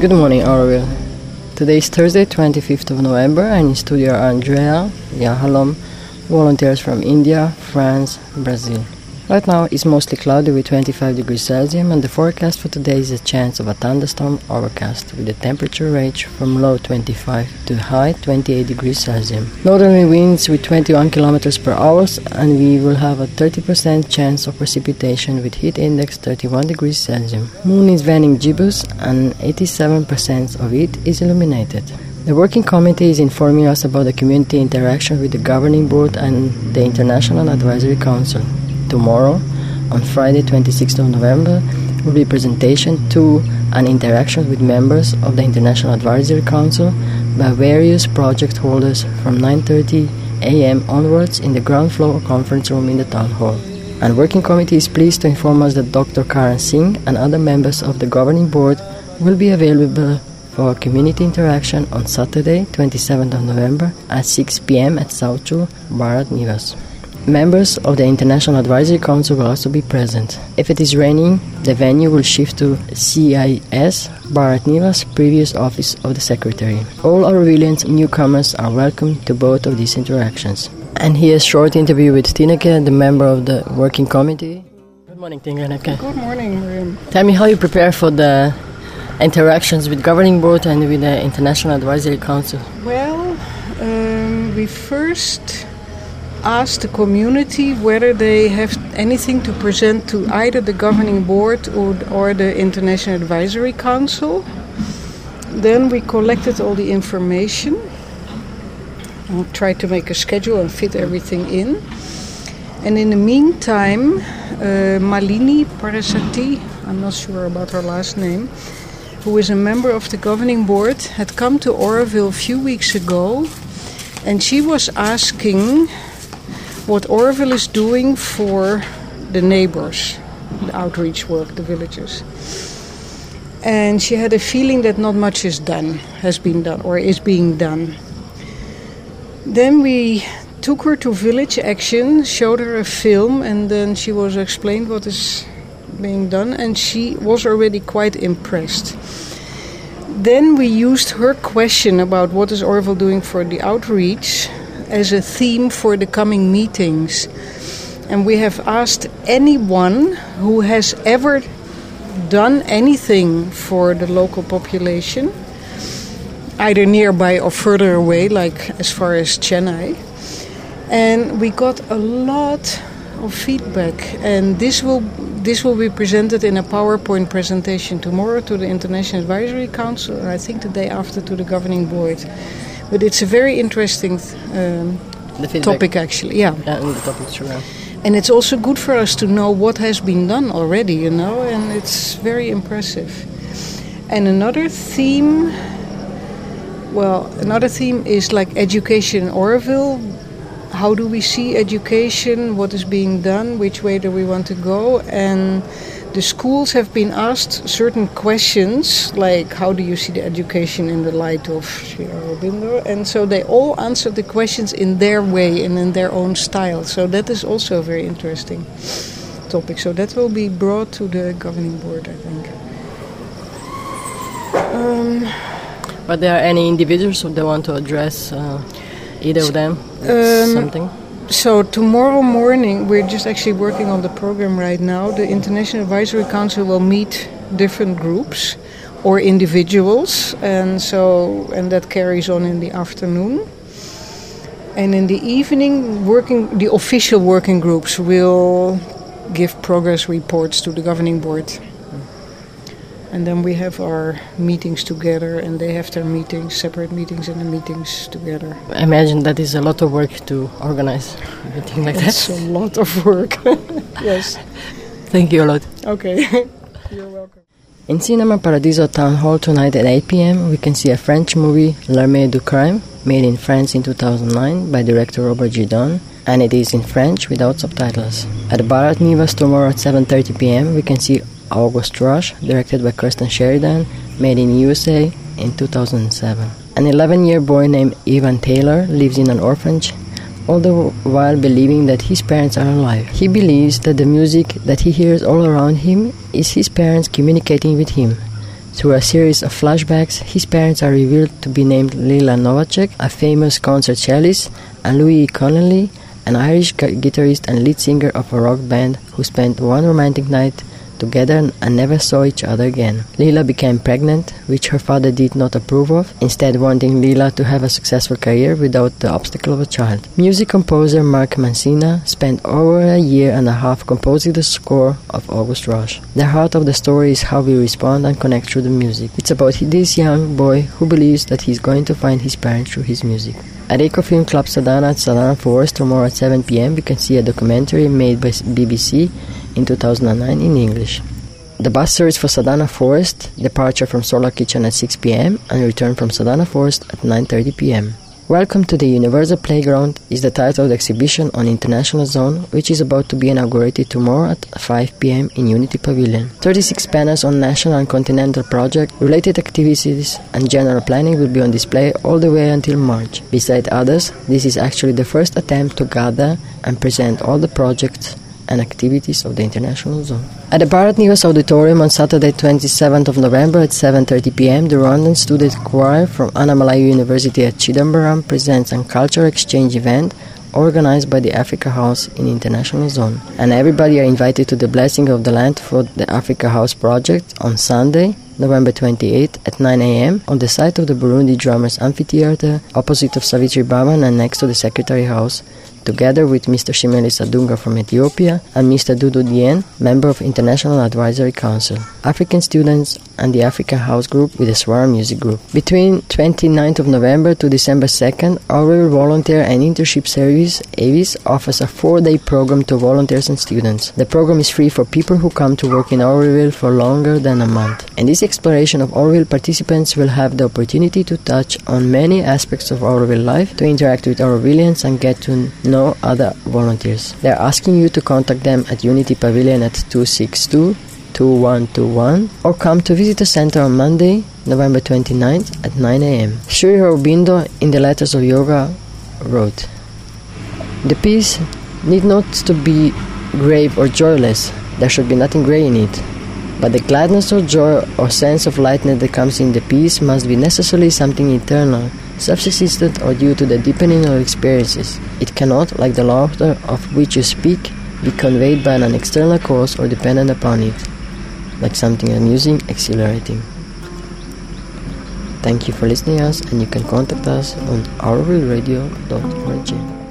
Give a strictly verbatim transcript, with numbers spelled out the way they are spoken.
Good morning, Orville. Today is Thursday, twenty-fifth of November, and in studio are Andrea, Yahalom, volunteers from India, France, Brazil. Right now it's mostly cloudy with twenty-five degrees Celsius, and the forecast for today is a chance of a thunderstorm overcast with the temperature range from low twenty-five to high twenty-eight degrees Celsius. Northerly winds with twenty-one kilometers per hour, and we will have a thirty percent chance of precipitation with heat index thirty-one degrees Celsius. Moon is waning gibbous and eighty-seven percent of it is illuminated. The working committee is informing us about the community interaction with the governing board and the International Advisory Council. Tomorrow, on Friday, twenty-sixth of November, will be presentation to and interaction with members of the International Advisory Council by various project holders from nine thirty a.m. onwards in the ground floor conference room in the town hall. And working committee is pleased to inform us that Doctor Karan Singh and other members of the governing board will be available for community interaction on Saturday, twenty-seventh of November at six p.m. at Southchul, Bharat Nivas. Members of the International Advisory Council will also be present. If it is raining, the venue will shift to C I S, Bharat Nivas, previous office of the Secretary. All Aurovilians newcomers are welcome to both of these interactions. And here's a short interview with Tineke, the member of the working committee. Good morning, Tineke. Good morning, Miriam. Tell me how you prepare for the interactions with governing board and with the International Advisory Council. Well, um, we first ask the community whether they have anything to present to either the governing board or, or the International Advisory Council. Then we collected all the information and tried to make a schedule and fit everything in. And in the meantime, uh, Malini Parasati, I'm not sure about her last name, who is a member of the governing board, had come to Oroville a few weeks ago, and she was asking what Oroville is doing for the neighbors, the outreach work, the villages. And she had a feeling that not much is done, has been done, or is being done. Then we took her to Village Action, showed her a film, and then she was explained what is being done, and she was already quite impressed. Then we used her question about what is Oroville doing for the outreach as a theme for the coming meetings. And we have asked anyone who has ever done anything for the local population, either nearby or further away, like as far as Chennai. And we got a lot of feedback, and this will this will be presented in a PowerPoint presentation tomorrow to the International Advisory Council, and I think the day after to the governing board. But it's a very interesting um, topic, actually. Yeah, yeah the topic, sure. And it's also good for us to know what has been done already, you know, and it's very impressive. And another theme, well, another theme is like education in Oroville. How do we see education? What is being done? Which way do we want to go? And the schools have been asked certain questions, like how do you see the education in the light of Sri Aurobindo? And so they all answered the questions in their way and in their own style. So that is also a very interesting topic. So that will be brought to the governing board, I think. Um, But there are any individuals who they want to address, uh, either of them, um, something? So tomorrow morning, we're just actually working on the program right now. The International Advisory Council will meet different groups or individuals, and so and that carries on in the afternoon. And in the evening, working the official working groups will give progress reports to the governing board. And then we have our meetings together, and they have their meetings, separate meetings and the meetings together. I imagine that is a lot of work to organize a meeting like that. It's a lot of work, yes. Thank you a lot. Okay, you're welcome. In Cinema Paradiso Town Hall tonight at eight p.m. we can see a French movie, L'Armée du Crime, made in France in two thousand nine by director Robert Gidon, and it is in French without subtitles. At Bharat Nivas tomorrow at seven thirty p.m. we can see August Rush, directed by Kirsten Sheridan, made in U S A in two thousand seven. An eleven-year boy named Evan Taylor lives in an orphanage, all the while believing that his parents are alive. He believes that the music that he hears all around him is his parents communicating with him. Through a series of flashbacks, his parents are revealed to be named Lila Novacek, a famous concert cellist, and Louis Connolly, an Irish gu- guitarist and lead singer of a rock band who spent one romantic night together and never saw each other again. Lila became pregnant, which her father did not approve of, instead wanting Lila to have a successful career without the obstacle of a child. Music composer Mark Mancina spent over a year and a half composing the score of August Rush. The heart of the story is how we respond and connect through the music. It's about this young boy who believes that he's going to find his parents through his music. At Eco Film Club Sadana at Sadana Forest tomorrow at seven p.m. you can see a documentary made by B B C in two thousand nine in English. The bus service for Sadana Forest, departure from Solar Kitchen at six p.m. and return from Sadana Forest at nine thirty p.m. Welcome to the Universal Playground is the title of the exhibition on International Zone, which is about to be inaugurated tomorrow at five p.m. in Unity Pavilion. thirty-six panels on national and continental project, related activities and general planning will be on display all the way until March. Beside others, this is actually the first attempt to gather and present all the projects and activities of the International Zone. At the Bharat Nivas Auditorium on Saturday twenty-seventh of November at seven thirty p.m. the Rwandan Student Choir from Annamalai University at Chidambaram presents a cultural exchange event organized by the Africa House in International Zone. And everybody are invited to the Blessing of the Land for the Africa House project on Sunday, November twenty-eighth at nine a.m. on the site of the Burundi Drummers Amphitheater, opposite of Savitri Bhavan and next to the Secretary House, together with Mister Shimelis Adunga from Ethiopia and Mister Dudu Dien, member of International Advisory Council, African students and the African House Group with the Swara Music Group. Between twenty-ninth of November to December second, our Volunteer and Internship Service, A V I S, offers a four-day program to volunteers and students. The program is free for people who come to work in Oroville for longer than a month. In this exploration of Oroville, participants will have the opportunity to touch on many aspects of Oroville life, to interact with Orovillians and get to know other volunteers. They are asking you to contact them at Unity Pavilion at two six two, two one two one or come to visit the center on Monday, November twenty-ninth at nine a.m. Sri Aurobindo in the Letters of Yoga wrote, "The peace need not to be grave or joyless. There should be nothing grey in it. But the gladness or joy or sense of lightness that comes in the peace must be necessarily something eternal, subsistent or due to the deepening of experiences. It cannot, like the laughter of which you speak, be conveyed by an external cause or dependent upon it, like something amusing, exhilarating." Thank you for listening to us, and you can contact us on oroville radio dot org.